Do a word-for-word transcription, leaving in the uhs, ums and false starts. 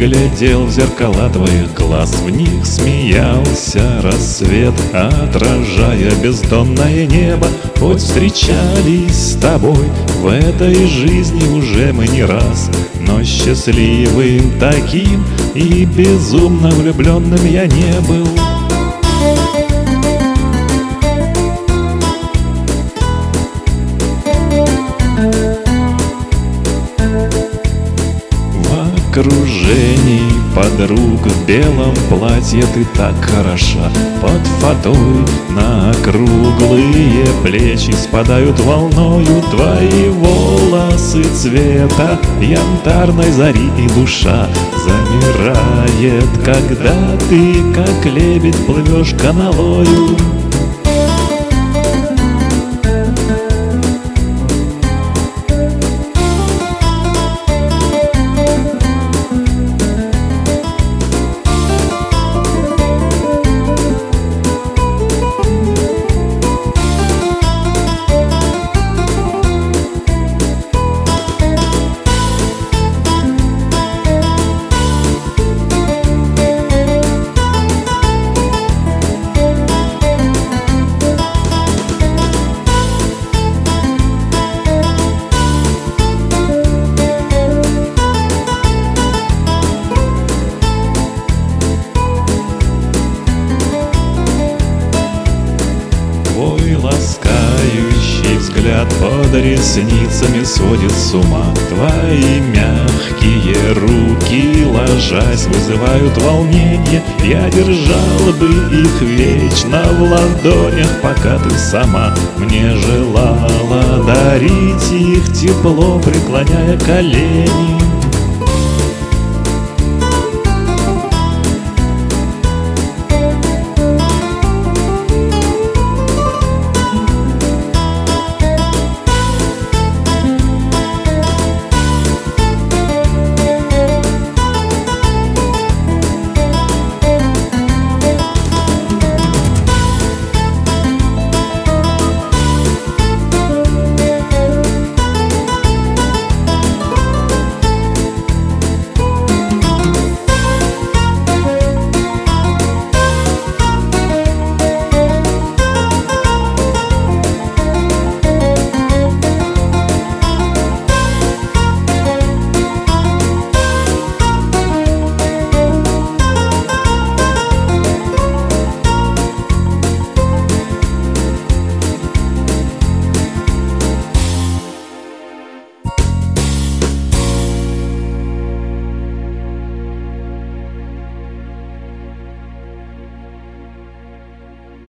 глядел в зеркала твоих глаз, в них смеялся рассвет, отражая бездонное небо. Хоть встречались с тобой в этой жизни уже мы не раз, но счастливым таким и безумно влюбленным я не был. В окружении подруг в белом платье ты так хороша. Под фатой на округлые плечи спадают волною твои волосы цвета янтарной зари, и душа замирает, когда ты, как лебедь, плывешь каналою. Твой ласкающий взгляд под ресницами сводит с ума. Твои мягкие руки, ложась, вызывают волнение. Я держал бы их вечно в ладонях, пока ты сама мне желала дарить их тепло, преклоняя колени.